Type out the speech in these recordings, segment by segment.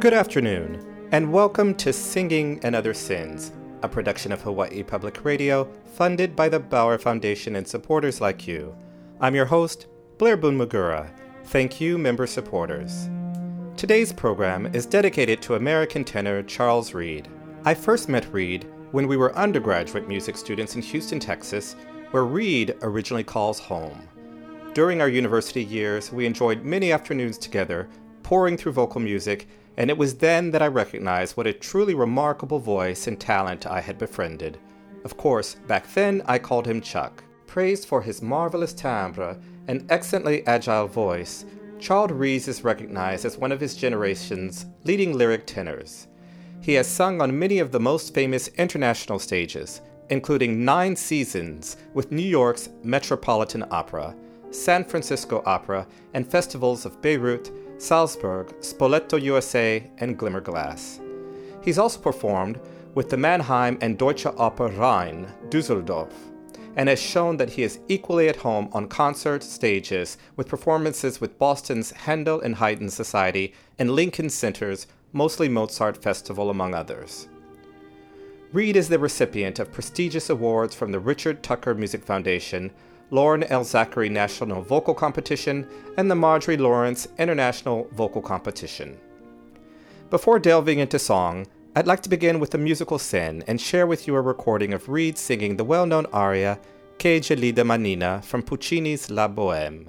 Good afternoon, and welcome to Singing and Other Sins, a production of Hawaii Public Radio, funded by the Bauer Foundation and supporters like you. I'm your host, Blair Boone Magura. Thank you, member supporters. Today's program is dedicated to American tenor Charles Reid. I first met Reid when we were undergraduate music students in Houston, Texas, where Reid originally calls home. During our university years, we enjoyed many afternoons together, pouring through vocal music, and it was then that I recognized what a truly remarkable voice and talent I had befriended. Of course, back then I called him Chuck. Praised for his marvelous timbre and excellently agile voice, Charles Reid is recognized as one of his generation's leading lyric tenors. He has sung on many of the most famous international stages, including 9 seasons with New York's Metropolitan Opera, San Francisco Opera, and festivals of Beirut, Salzburg, Spoleto USA, and Glimmerglass. He's also performed with the Mannheim and Deutsche Oper Rhein, Düsseldorf, and has shown that he is equally at home on concert stages with performances with Boston's Handel and Haydn Society and Lincoln Center's Mostly Mozart Festival, among others. Reid is the recipient of prestigious awards from the Richard Tucker Music Foundation, Lauren L. Zachary National Vocal Competition, and the Marjorie Lawrence International Vocal Competition. Before delving into song, I'd like to begin with a musical sin and share with you a recording of Reid singing the well-known aria Che gelida manina from Puccini's La Bohème.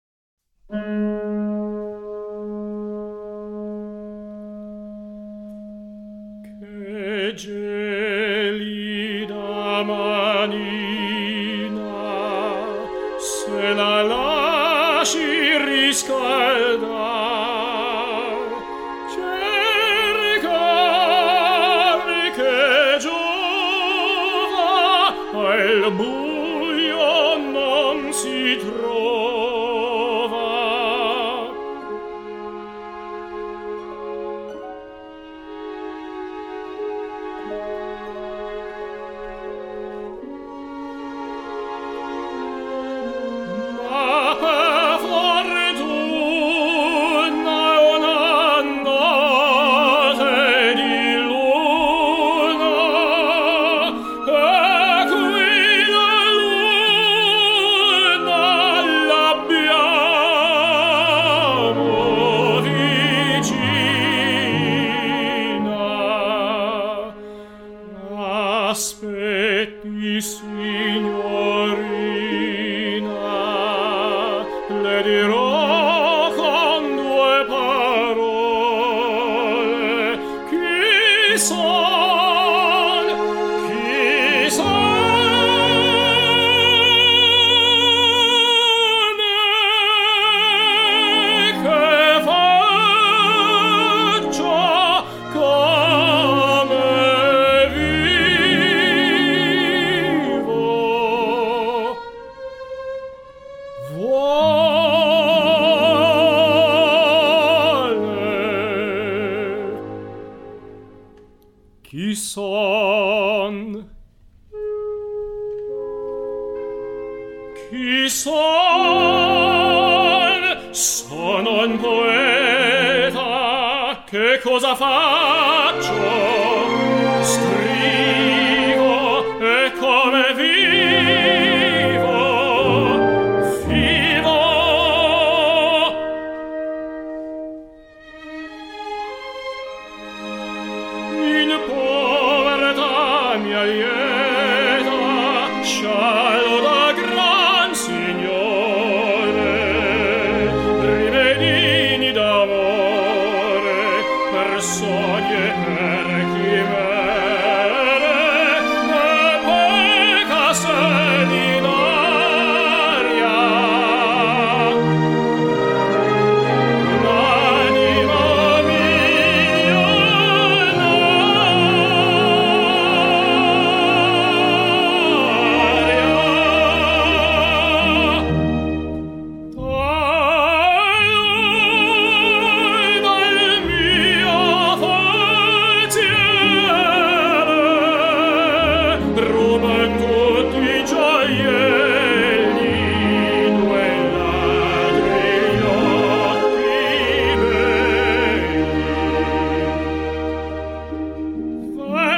Che gelida manina se la lasci riscaldar, cercare che giova al buio non si trova. Aspetti, signorina, le dirò con 2 parole. Chi son, chi son, che faccio come Chi son? Chi son? Sono un poeta. Che cosa faccio? Scrivo. E come vivo? Vivo. In povertà mia lieta, scialo da gran signore, rimedini d'amore, per soglie per chi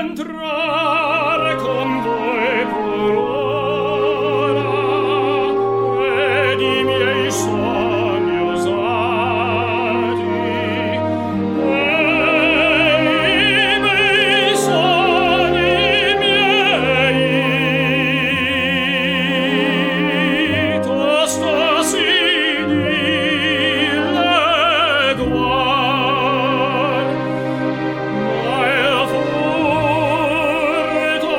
entrare con voi pur ora ed i miei sogni usati e i miei sogni miei tosto si dileguar ma il furto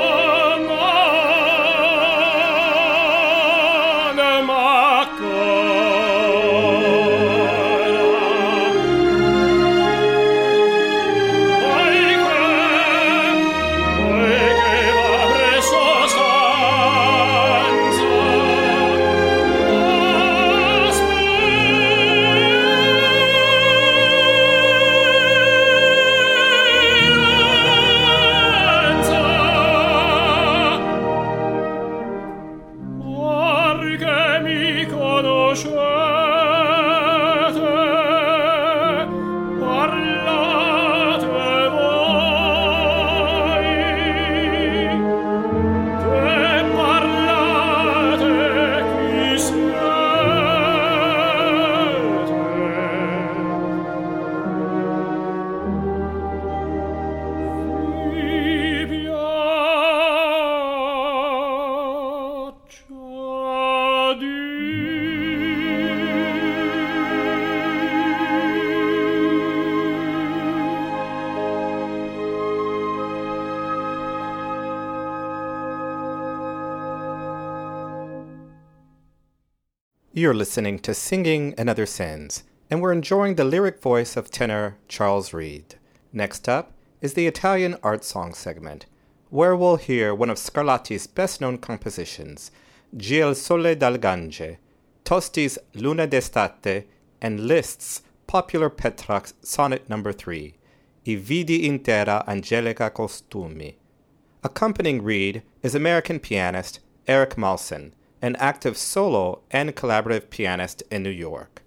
non poiché va preso stanza perché mi conoscete, parlate voi, che parlate chi siete. Mi piaccia You're listening to Singing and Other Sins, and we're enjoying the lyric voice of tenor Charles Reed. Next up is the Italian art song segment, where we'll hear one of Scarlatti's best-known compositions, Gi il sole dal Gange, Tosti's Luna d'estate, and Liszt's popular Petrarch Sonnet No. 3, I vidi in terra angelica costumi. Accompanying Reed is American pianist Eric Malson, an active solo and collaborative pianist in New York.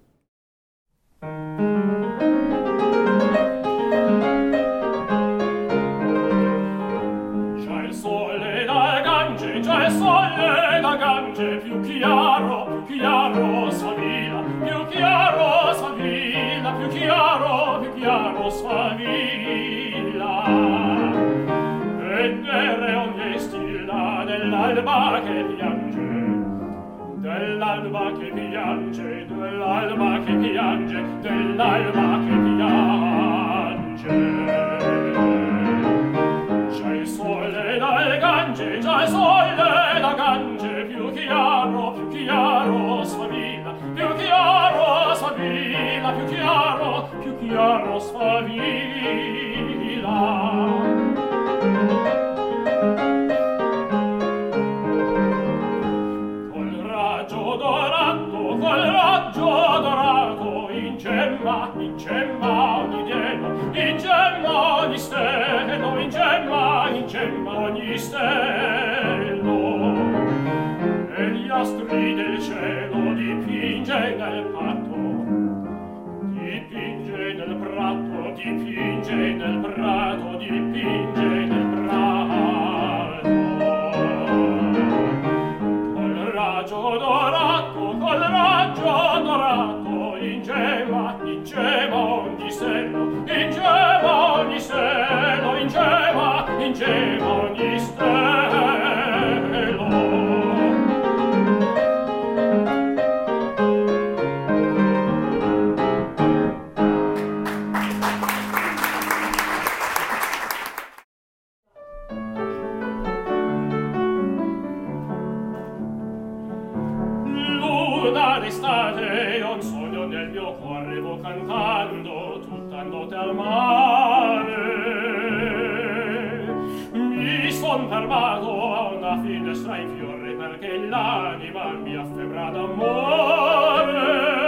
Già il sole dal Gange, più chiaro svavilla, più chiaro svavilla, più chiaro svavilla. Vedere ogni stilla dell'alba che piange, dell'alba che piange, dell'alba che piange, dell'alba che piange. Già il sole dal Gange, già il sole dal Gange, più chiaro svavilla, più chiaro svavilla, più chiaro svavilla. Col raggio dorato, in gemma ogni dedo, in gemma ogni stelo, in gemma ogni stelo. E gli astri del cielo dipinge nel prato, dipinge nel prato, dipinge nel prato, dipinge nel prato. Col raggio dorato, in gemma ogni stelo, in gemma ogni stelo, in gemma ogni stelo. Luna d'estate, un sogno nel mio cuore vo cantando tutta notte al mare. Mi son fermato a una finestra in fiore perché l'anima mi affebbra d'amore.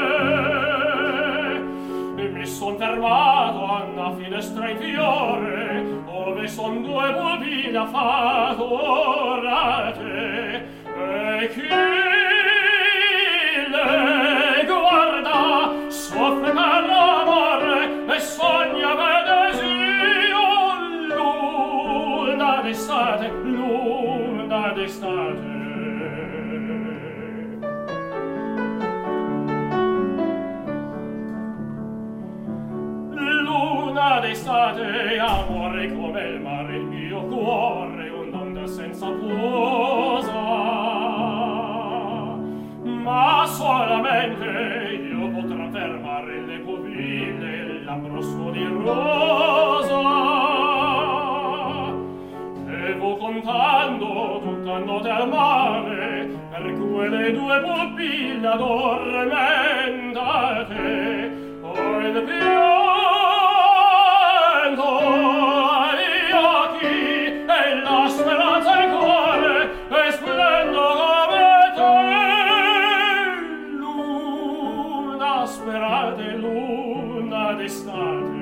Mi son fermato a una finestra in fiore ove son due bambine affatorate e chi le guarda soffre per l'amore e sogna medesimo luna d'estate, luna d'estate. Luna d'estate, amore come il mare, il mio cuore un'onda senza posa. Ma solamente io potrà fermare le pupille e l'abbrosso di rosa. E vo contando tutta notte al mare per quelle due pupille addormentate. O il pianto agli occhi e la speranza al cuore e splendo come te. Luna sperate, luna d'estate.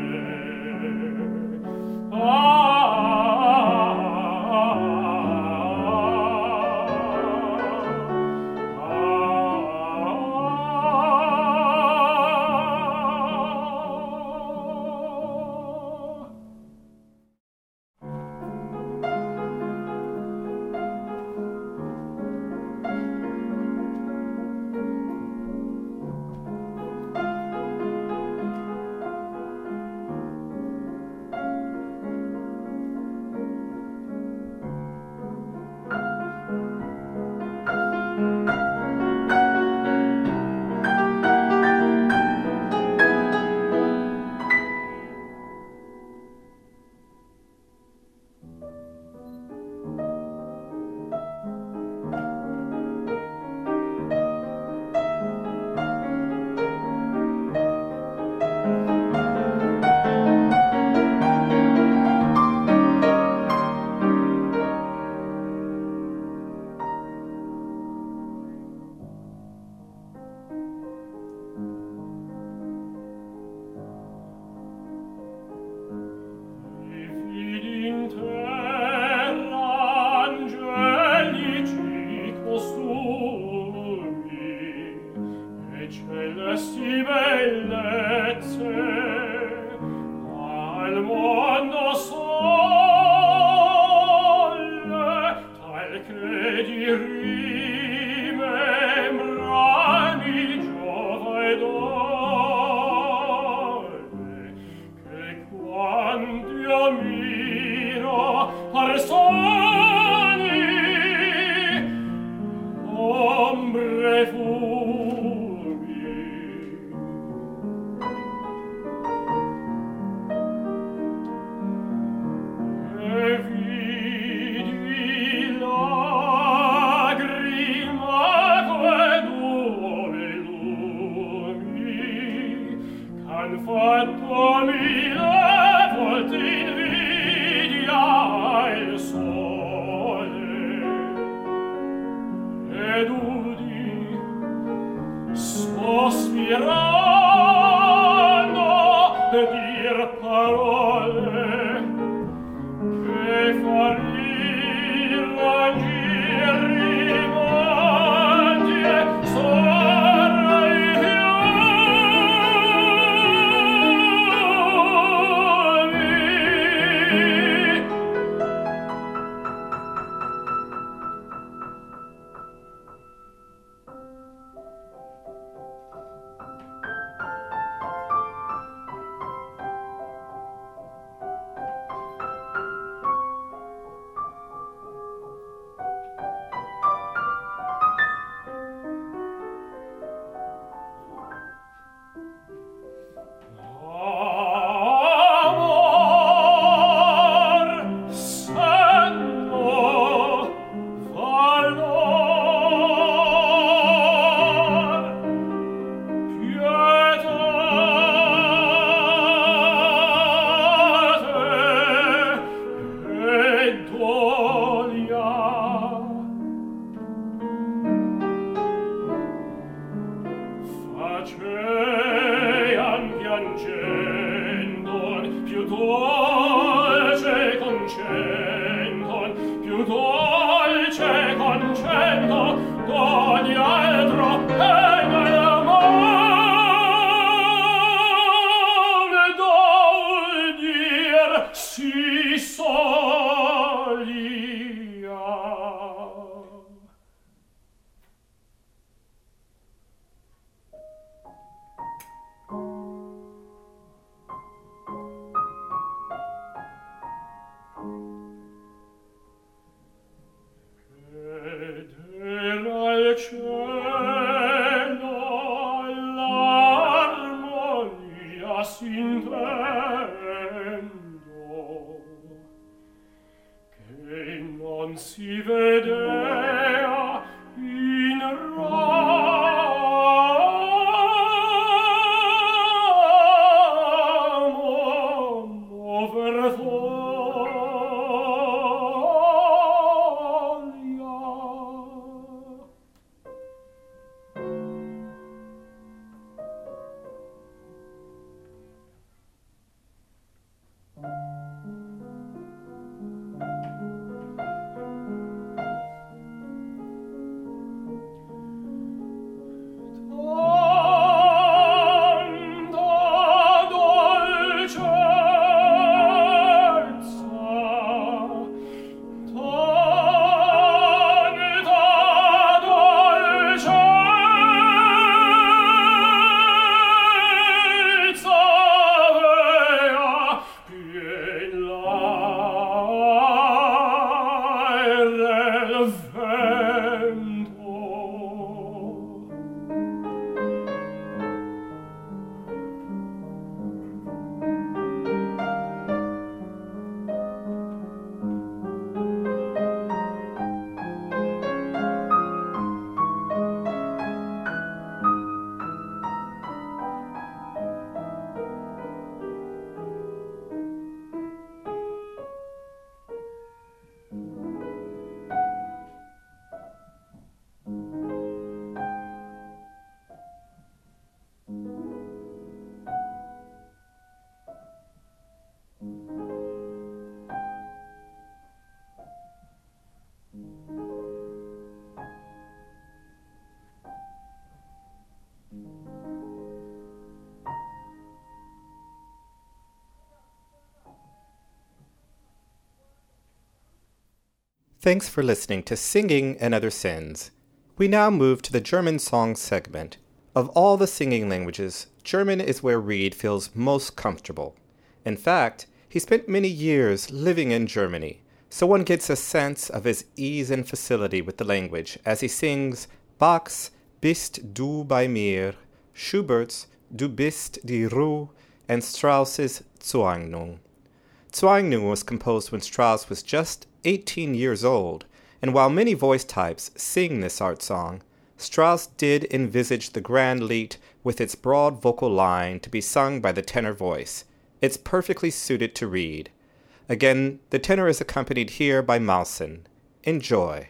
Thanks for listening to Singing and Other Sins. We now move to the German song segment. Of all the singing languages, German is where Reed feels most comfortable. In fact, he spent many years living in Germany, so one gets a sense of his ease and facility with the language as he sings Bach's Bist du bei mir, Schubert's Du bist die Ruhe, and Strauss's Zueignung. Zueignung was composed when Strauss was just 18 years old, and while many voice types sing this art song, Strauss did envisage the grand lied with its broad vocal line to be sung by the tenor voice. It's perfectly suited to Reed. Again, the tenor is accompanied here by Mawson. Enjoy.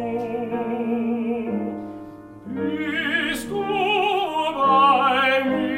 Bist du bei mir?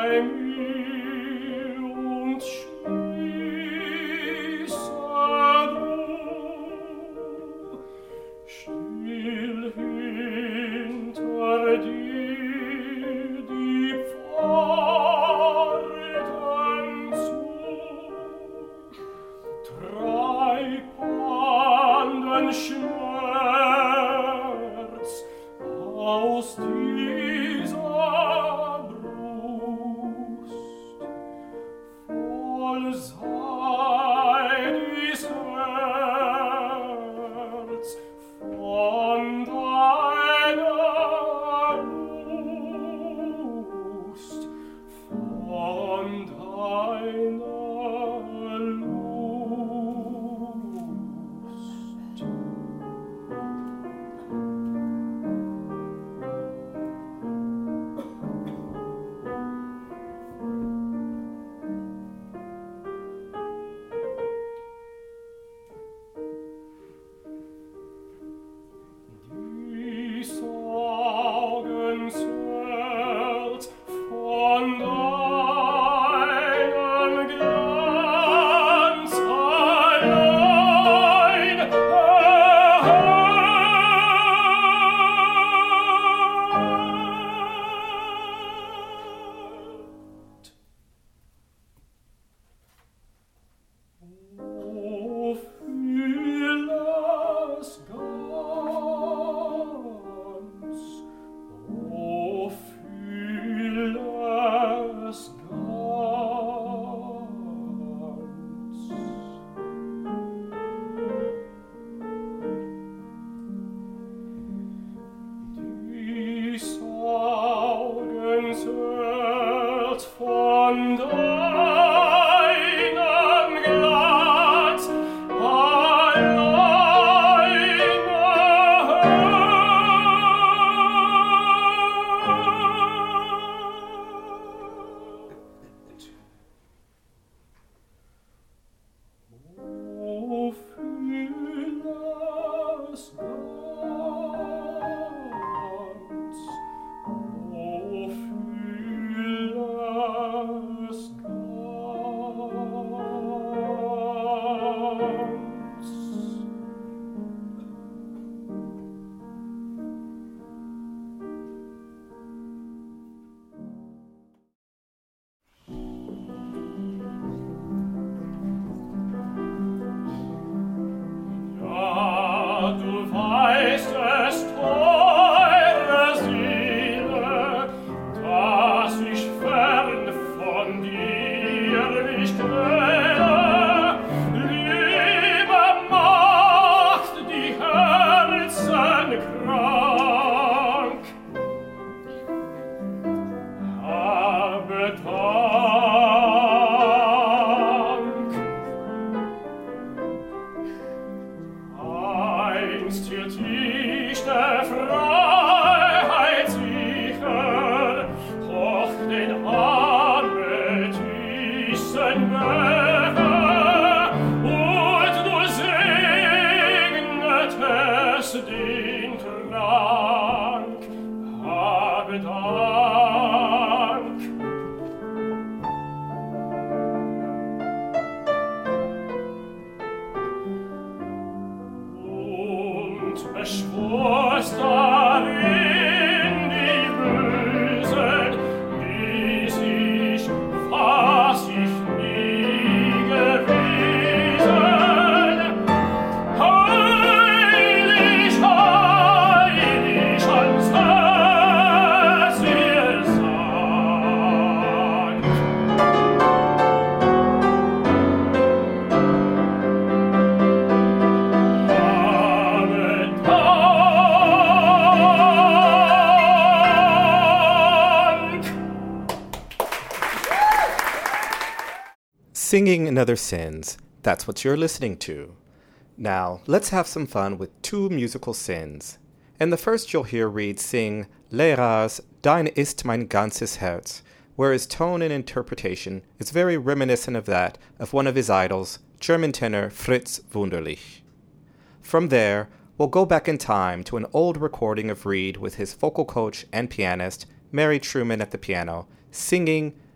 Singing in Other Sins, that's what you're listening to. Now, let's have some fun with two musical sins. In the first, you'll hear Reed sing Lehrers, Dein ist mein ganzes Herz, where his tone and interpretation is very reminiscent of that of one of his idols, German tenor Fritz Wunderlich. From there, we'll go back in time to an old recording of Reed with his vocal coach and pianist, Mary Truman at the piano, singing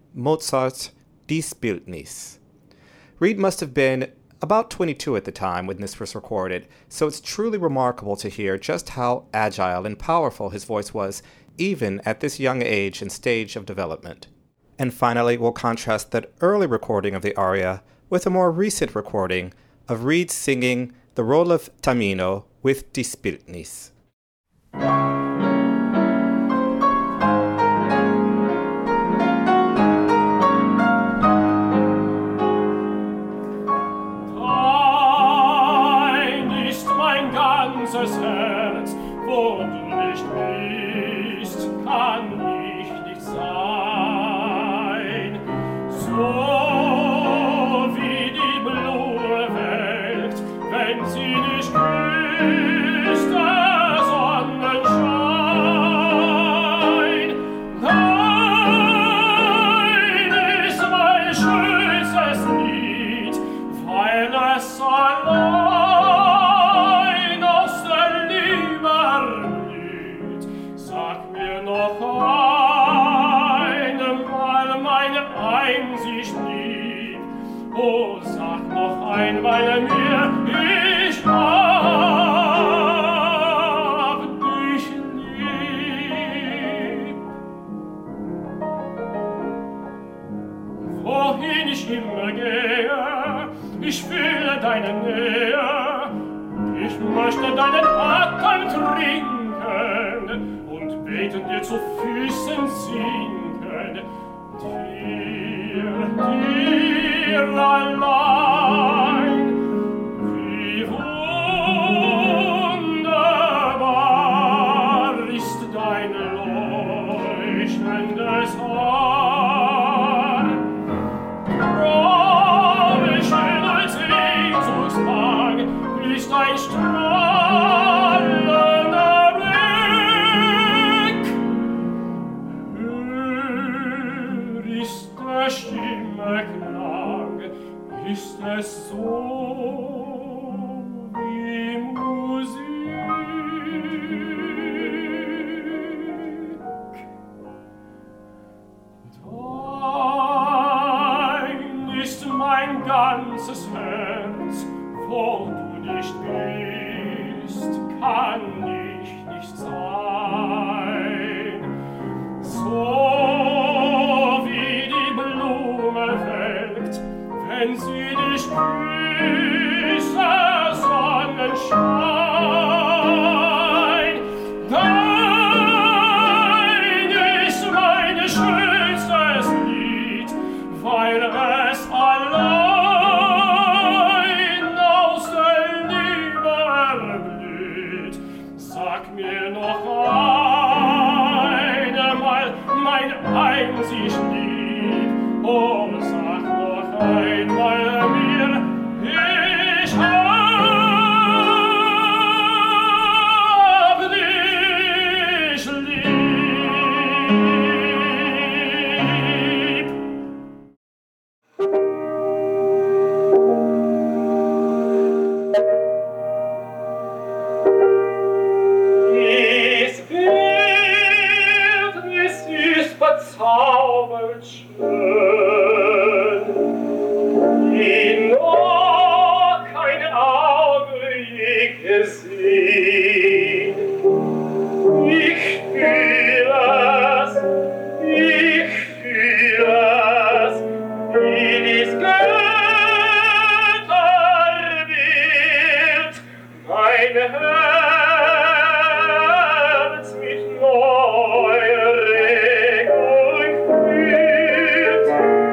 Mozart's Die Bildnis. Reed must have been about 22 at the time when this was recorded, so it's truly remarkable to hear just how agile and powerful his voice was, even at this young age and stage of development. And finally, we'll contrast that early recording of the aria with a more recent recording of Reed singing the role of Tamino with Die Bildnis. Ganzes Herz, wo du nicht bist, kann ich nicht sein. So wie die Blume welkt, wenn sie nicht grüßt, der Sonnenschein. Nein, ist mein schönstes Lied, weil es allein noch einmal meine Einsicht lieb. Oh, sag noch einmal mir, ich hab dich lieb. Wohin ich immer gehe, ich fühle deine Nähe. Ich möchte deinen Atem trinken, beten dir zu Füßen sinken, dir allein. Wie wunderbar ist dein leuchtendes Haar. Fromme Schönheit, Sehnsuchtsdrang ist dein strahlender Stimme Klang, ist es so wie Musik. Dein ist mein ganzes Herz, wo du nicht bist, kann ich nicht sein. So wenn sie dich grüße, Sonnenschein. Dein ist mein schönstes Lied, weil es allein aus der Liebe erblüht. Sag mir noch einmal mein Einsicht lieb, oh, sag noch einmal mir, ich hab dich lieb. Dies Bildnis ist bezaubert schön, wie noch kein Auge je gesehen. Ich fühle es, wie dies Götterbild mein Herz mit neuer Regung fühlt.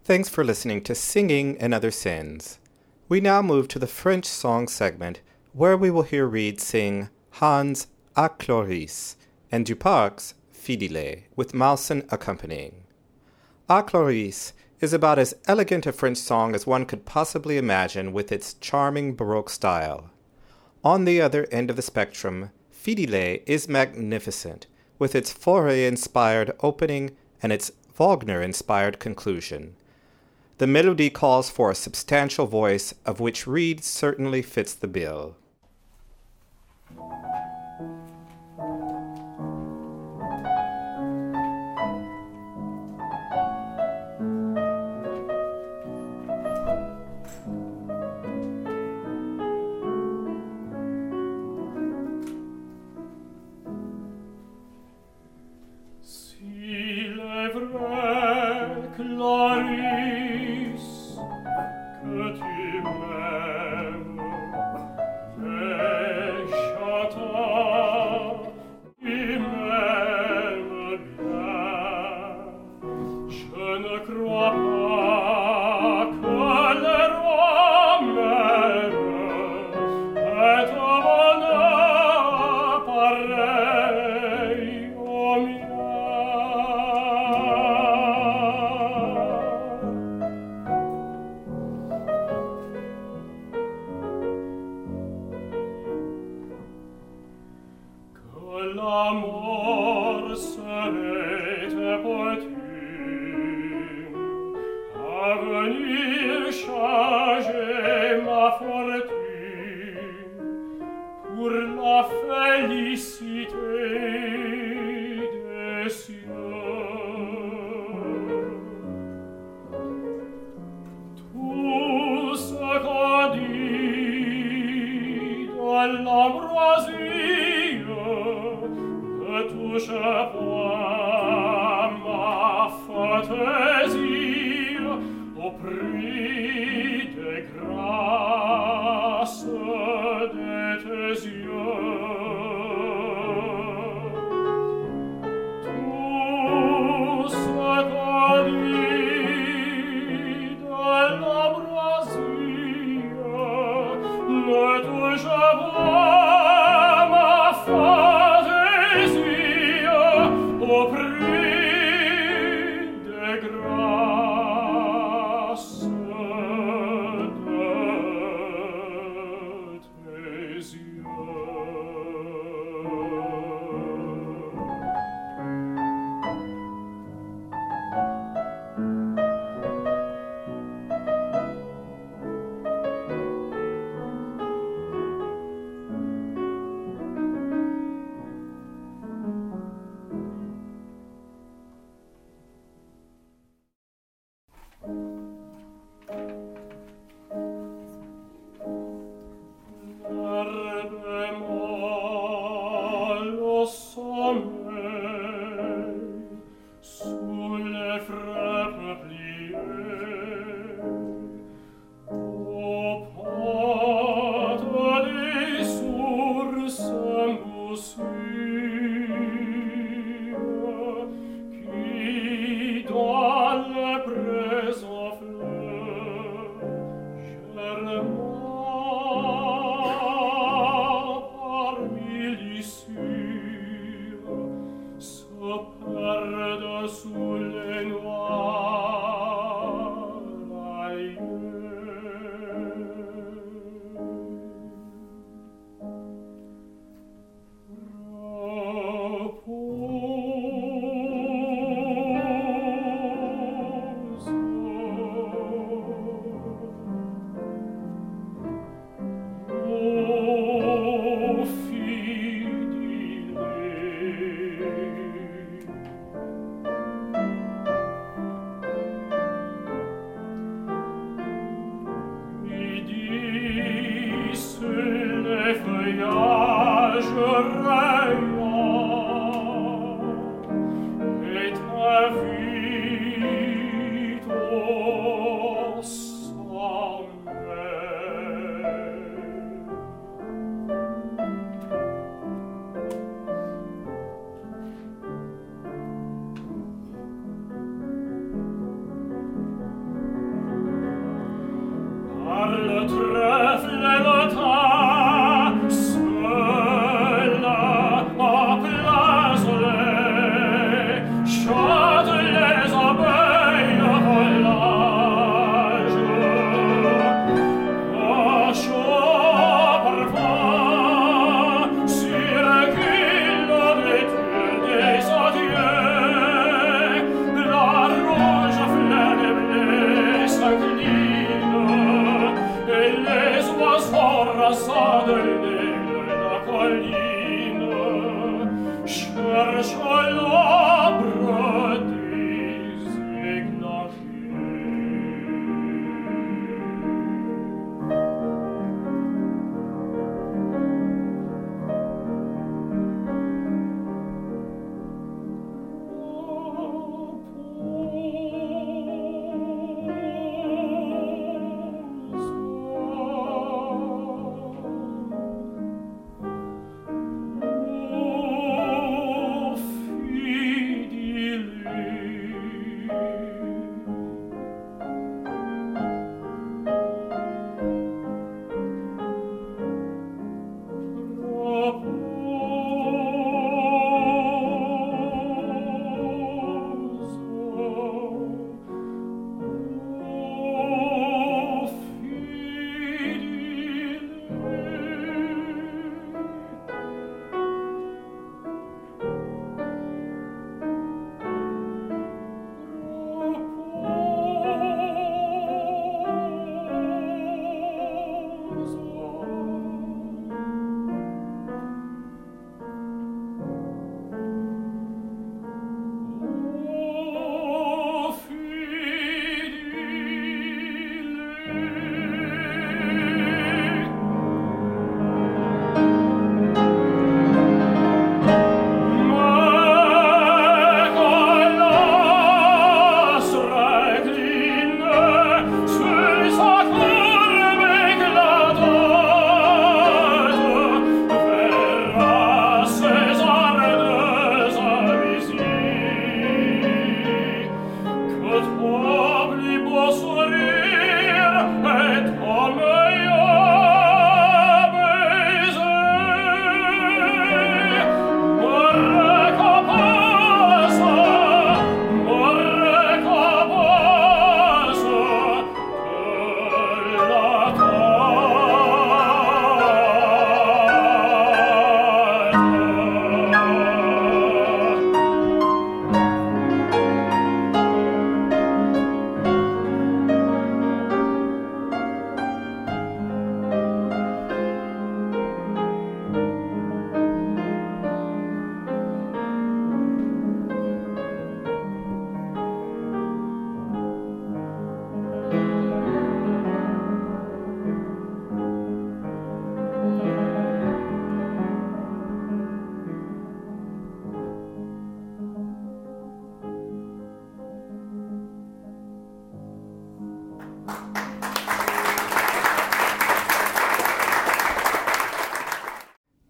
Thanks for listening to Singing and Other Sins. We now move to the French song segment, where we will hear Reed sing Hans' A Cloris and Duparc's Fidèle, with Malson accompanying. A Cloris is about as elegant a French song as one could possibly imagine with its charming Baroque style. On the other end of the spectrum, Fidèle is magnificent, with its Fauré-inspired opening and its Wagner-inspired conclusion. The melody calls for a substantial voice, of which Reed certainly fits the bill.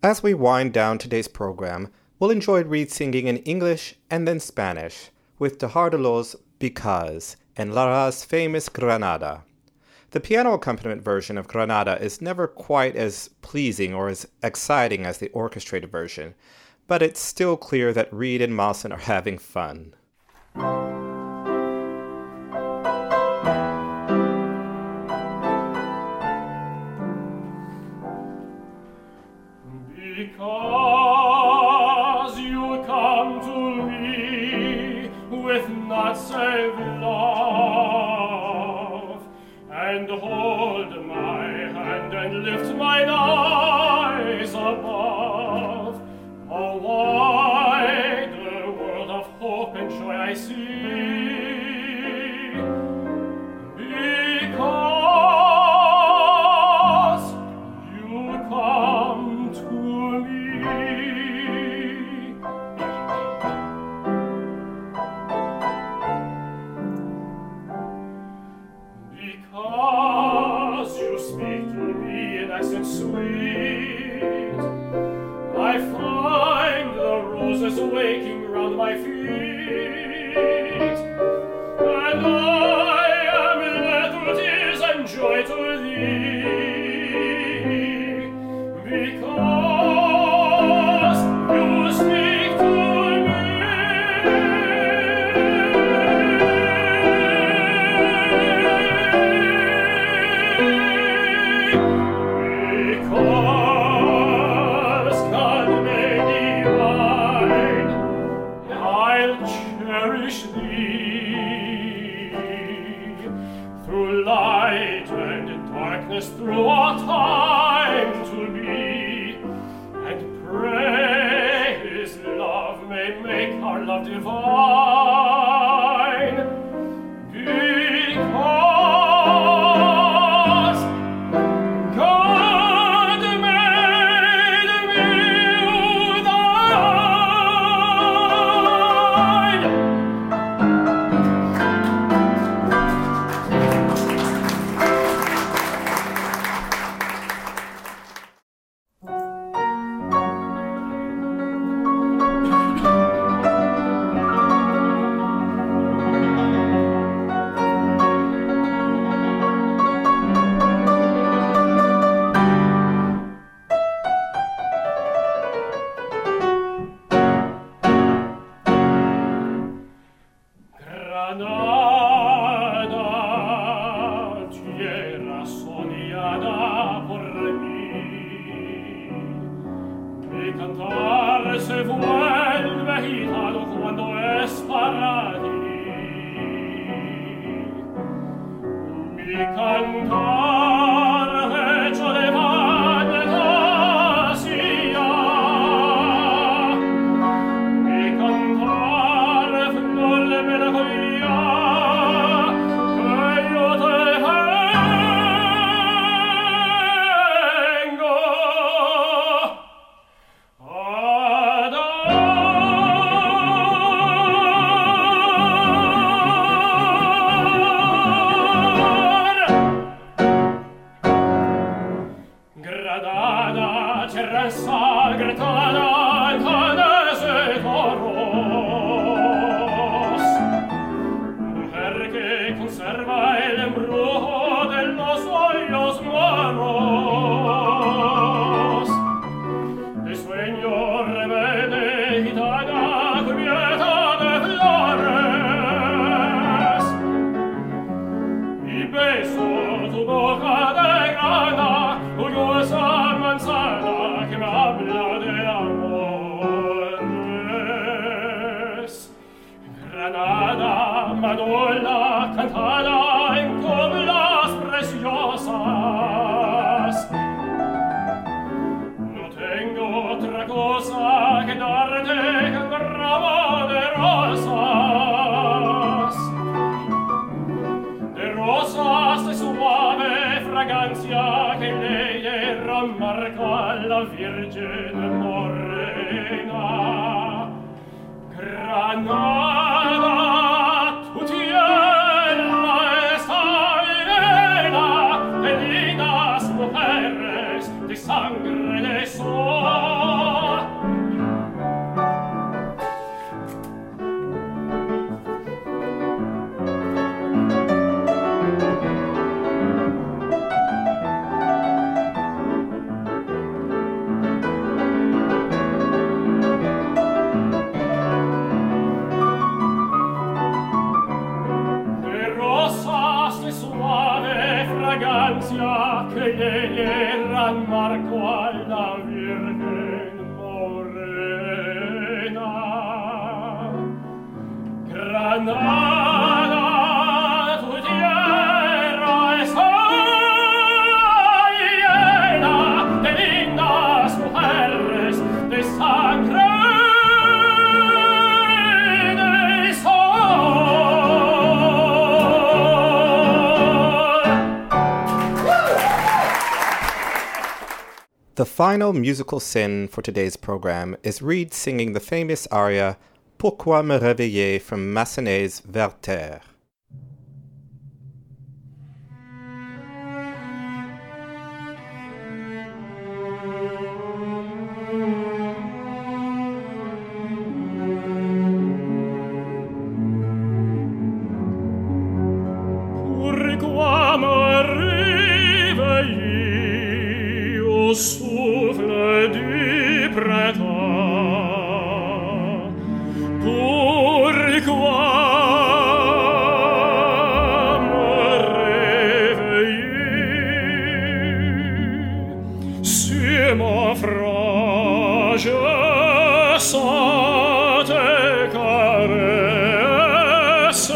As we wind down today's program, we'll enjoy Reed singing in English and then Spanish with Tejar de los Because and Lara's famous Granada. The piano accompaniment version of Granada is never quite as pleasing or as exciting as the orchestrated version, but it's still clear that Reed and Mawson are having fun. Because you come to me with not save love, and hold my hand and lift mine eyes above, how wide the world of hope and joy I see. Because you come to me. Because you speak to me in accents sweet, I find the roses waking round my feet, and I am led to tears and joy to thee. Because you speak to me. Because God made divine, I'll cherish thee through light and darkness, through all time to be, and pray His love may make our love divine. Because God made me thine. Granada, tierra soñada por mí, mi cantar se vuelve gitano cuando es para ti. Mi cantar hecho de fantasía, mi cantar flor de melancolía, que yo te tengo a dar. Granada, tierra ensangrentada, canes de toros, mujer que conserva el embrujo de los sueños moros, de sueño rebelde gitana cubierta de flores, y beso tu boca de grana, orgullosa manzana que me habla de amores. Granada, Madonna, cantada en coplas preciosas, no tengo otra cosa que darte que un ramo de rosas de suave fragancia que lei rammarca la Virgine morena. Granada, tu tierra está llena de lindas mujeres, de sangre de sol. The final musical sin for today's program is Reed singing the famous aria Pourquoi me réveiller from Massenet's Werther. Pourquoi me réveiller au souffle du printemps? Pourquoi me réveiller sur mon front? Je sens tes caresses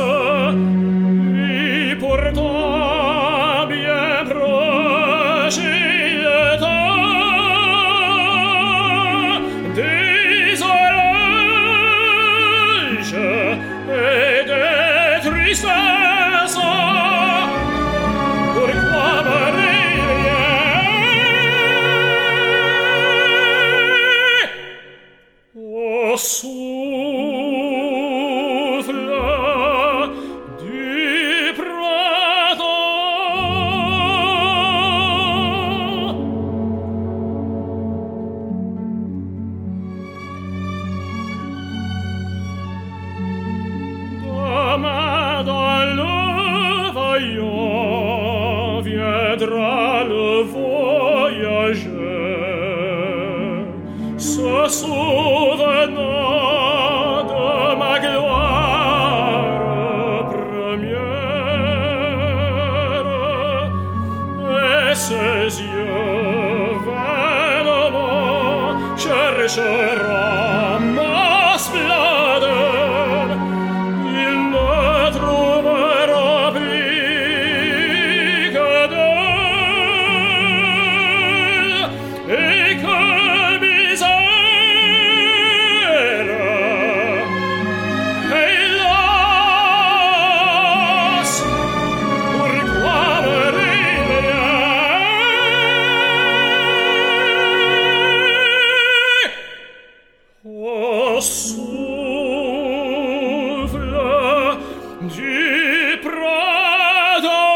et pourtant bien proche il est temps des orages et des tristesses. Pourquoi me réveiller au souffle du printemps? Demain dans le vaillant viendra le voyageur, se souvenant de ma gloire première, et ses yeux vainement chercheront ma splendeur. Il ne trouvera plus que d'elle et que misère. Hélas, pourquoi me réveiller au souffle du printemps?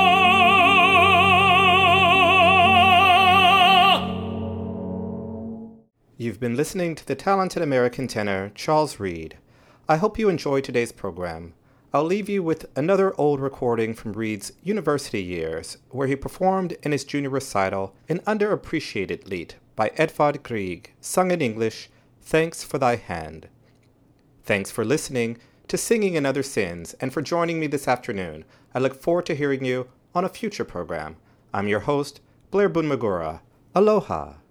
You've been listening to the talented American tenor Charles Reed. I hope you enjoyed today's program. I'll leave you with another old recording from Reed's university years, where he performed in his junior recital an underappreciated lied by Edvard Grieg, sung in English, Thanks for Thy Hand. Thanks for listening to Singing and Other Sins and for joining me this afternoon. I look forward to hearing you on a future program. I'm your host, Blair Boone Magura. Aloha.